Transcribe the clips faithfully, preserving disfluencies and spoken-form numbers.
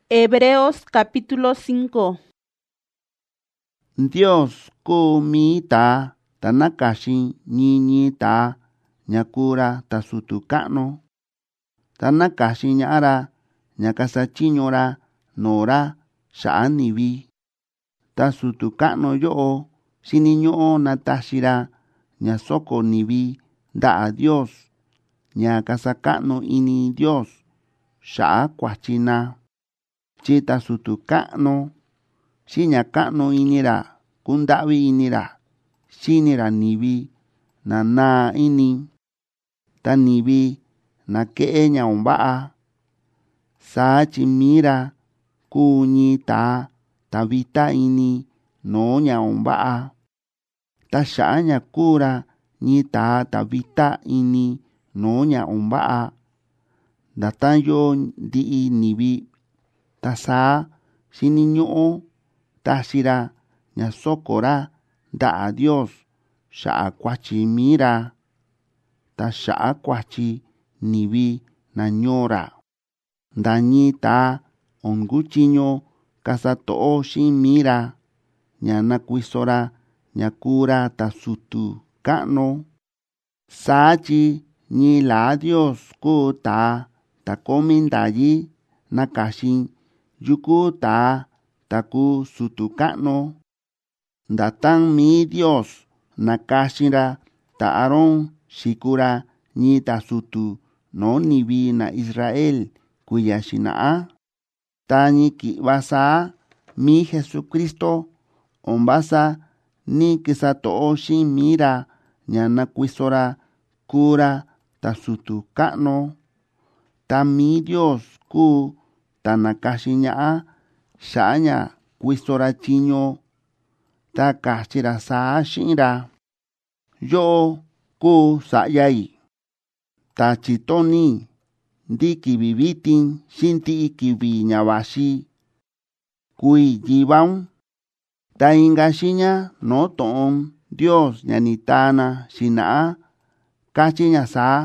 Hebreos capítulo cinco. Dios ku mi ta tanakashi ñiñi ta ñakura ta sutu ka'nu. Tanakashi ña'ara ñakasachiñora nora sha'a nivi. Ta sutu ka'nu yo'o xiniñu'u natashira ñasoko nivi nda'a Dios ñakasaka'nu ini Dios sha'a kuachina. Chi ta sutu ka'nu xi ñaka'nu inira kunda'vi inira xinira nivi na naa ini. Ta nivi na ke'e ña'un va'a saa chi mira kuu ñi ta ta vita ini noo ña'un va'a. Ta xa'a ña kura ñi ta ta vita ini noo ña'un va'a ndatayo ndi'i nivi. Ta saa xiniñu'u taxira ñasokora nda'a Dios xa'a kuachi mira ta xa'a kuachi nivi nañora. Ndañi ta onkuchiño kasato'o xin mira ña nakuisora ñakura ta sutu ka'nu. Saa chi ñi la Dios kuu ta ta komi ndayi nakaxin yuku ta taku sutu ka'nu. Ndatan mi Dios nakaxinra ta Aarón xikura ñi ta sutu noo nivi na Israel kuiya xina'a. Ta ñi ki'va saa mi Jesucristo on vasa ni kisato'o xin mira ña nakuisora kura ta sutu ka'nu. Ta mi Dios kuu ta nakaxi ña'a xa'a ña kuisora chiño ta kachira saa xi'inra. Yo'o kuu sa'yai ta chitoni ndi kivi vitin xi nti'i kivi ña vaxi kui yivaun. Ta inka xiña noo to'on Dios ña ni ta'na xina'a kachi ña saa: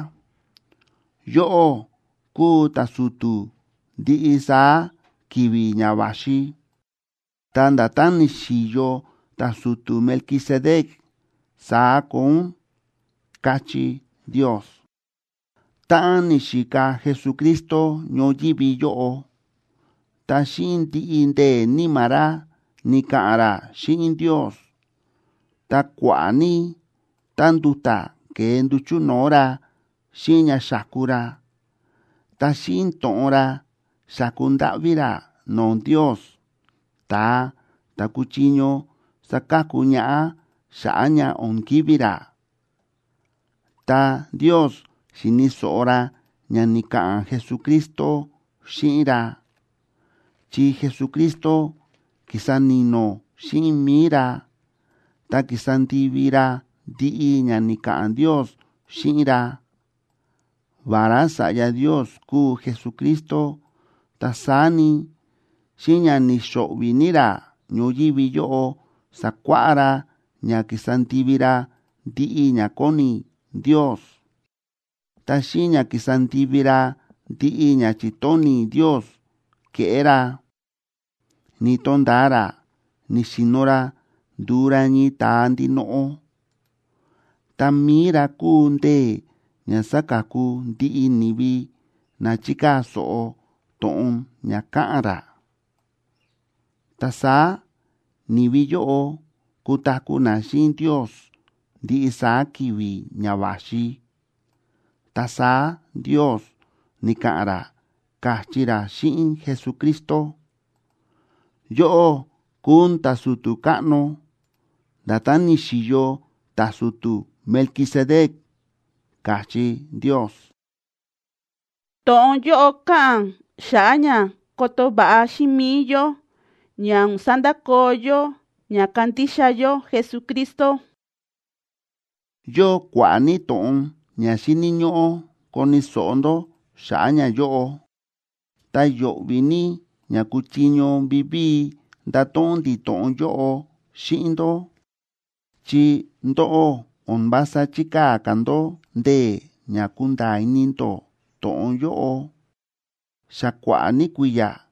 yo'o kuu ta sutu ndi'i saa kivi ña vaxi. Ta ndatan ni xiyo ta sutu Melquisedec saa koun, kachi Dios. Ta'an ni xika Jesucristo ñuyivi yo'o. Ta xi'in ndi'i ndee nimara ni ka'anra xi'in Dios. Ta kua'a ni ta nduta kee ndutyunora xi'in ña xakura. Ta xi'in to'onra xaku nda'vira noo Dios ta ta kuchiño sakaku ña'a xa'a ña onkivira. Ta Dios xiniso'ora ña ni ka'an Jesucristo xi'inra. Chi Jesucristo kisanino xi'in mira ta kisandivira ndi'i ña ni ka'an Dios xi'inra. Vara sa'ya Dios kuu Jesucristo ta sani xi ña ni xo'vinira ñuyivi yo'o sakua'ara ña kisandivira ndi'i ña koni Dios. Ta xi ña kisandivira ndi'i ña chitoni Dios ke'era. Ni tondara ni xinora ndura ñi ta ndino'o. Ta mira kuu ndee ña sakaku ndi'i nivi na chika so'o to'on ña ka'anra. Ta saa nivi yo'o kutakuna xi'in Dios ndi'i saa kivi ña vaxi. Ta saa Dios ni ka'anra kachira xi'in Jesucristo: yo'o kun ta sutu ka'nu ndatan ni xiyo ta sutu Melquisedec, kachi Dios. To'on yo'o ka'an xa'a ña koto va'a ximiyo ña sandakoyo ña kandixayo Jesucristo. Yo kua'a ni to'on ña xiniñu'u koni so'ondo xa'a ña yo'o. Ta yo'vi ni ña kuchiño vivii ndato'on ndi to'on yo'o xi'indo. Chi ndo'o on vasa chikaa kando ndee ña kundaa inindo to'on yo'o. Xa kua'a ni kuiya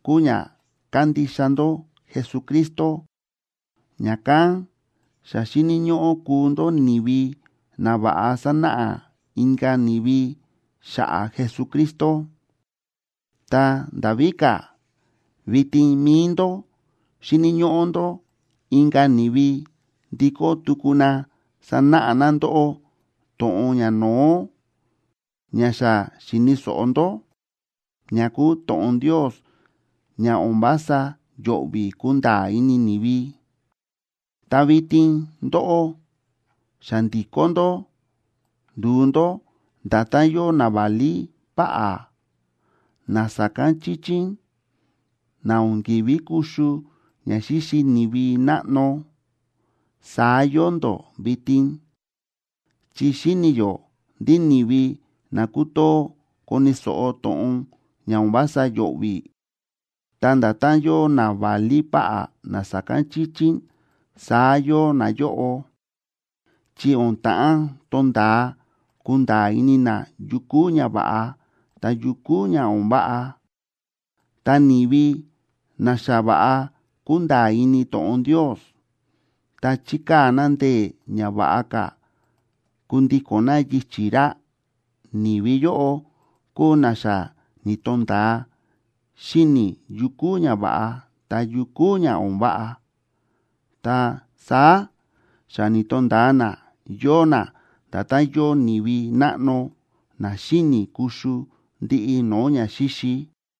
kuña kandixando Jesucristo ñakan xa xiniñu'u kundo nivi na va'a sana'a inka nivi xa'a Jesucristo. Ta ndavika vitin mindo xiniñu'undo inka nivi ndiko tukuna sana'a nando'o tu'un ña noo ña xa xiniso'ondo ñaku tu'un Dios ña umbasa yo'vi kundaa ini nivi. Ta vitin ndo'o xa ndikondo ndundo ndatayo navali va'a na sakan chichin na unkivi kuxu ña xixi nivi na'nu sayondo vitin chi xiniyo ndi nivi na kutoo kuniso'o tu'un ña umbasa yo'vi ta ndatayo navali va'a na sakan chichin sayo na yo'o chi unta'an tondaa kundaa inina yuku ña va'a ta yuku ña umva'a. Ta nivi na xa va'a kundaa ini tu'un Dios ta chikaa na ndee ña va'a ka kundikona yityi ra nivi yo'o kuu na xa ni tondaa xini yuku ña va'a ta yuku ña umva'a. Ta saa xa ni tondaa na yoo na ndata yoo nivi na'nu na xini kuxu ndi'i nuu ña xixi.